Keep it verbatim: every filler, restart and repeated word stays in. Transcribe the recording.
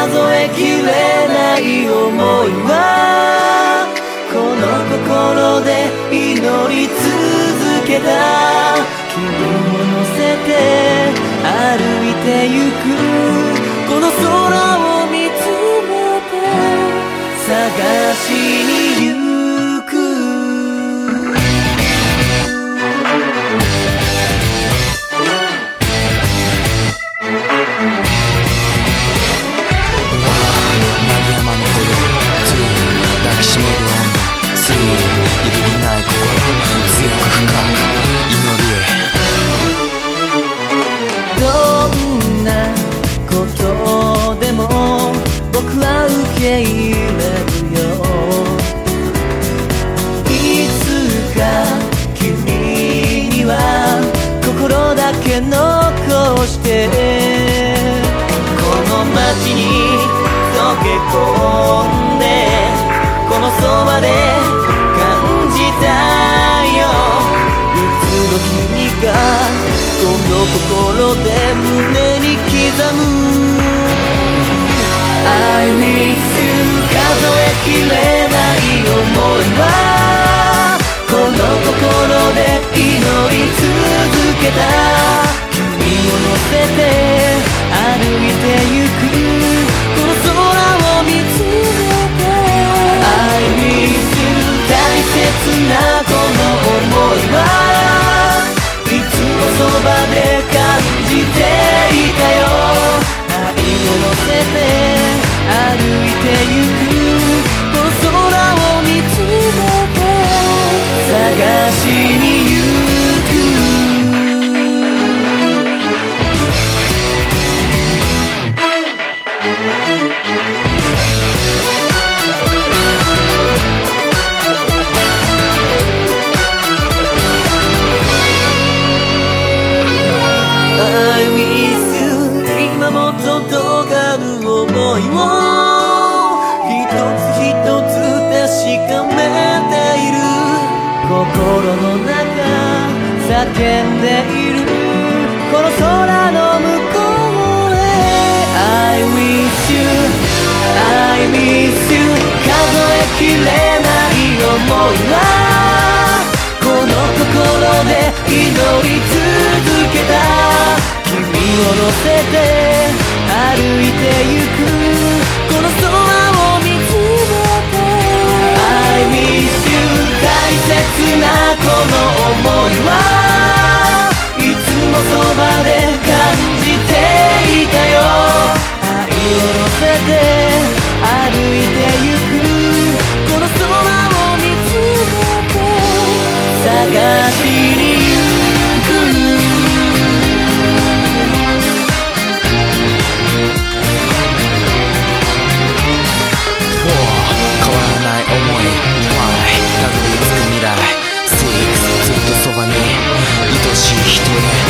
数えきれない想いはこの心で祈り続けた。君を乗せて歩いてゆくこの空を見つめて探しに行く。 鳴山のほどつい抱きしめる温度すぐ揺るぎない心強く深く祈るへ。 どんなことでも僕は受け入れるよ。いつか君には心だけ残してこの街に溶け込んでこのそばで感じたよ。いつの君がこの心で胸に刻む I miss you 数えきれない想いはこの心で祈り続けた。君を乗せて歩いてゆくこの空を見つめて I miss you 大切なこの想いはいつもそばで感じていたよ。愛を乗せて歩いてゆくこの空を見つめて探しに行く。I miss you 今も届かぬ想いを一つ一つ確かめている。心の中叫んでいるこの空の向こうへ I miss you I miss you 数えきれない想いはこの心で祈り続けた。君を乗せて歩いてゆくこの空を見つめて I miss you 大切なこの想いはいつもそばで感じていたよ。愛を乗せて歩いてゆくこの空を見つめて探しに行く。 変わらない想い Why たどり着く未来 Six ずっとそばに愛しい人へ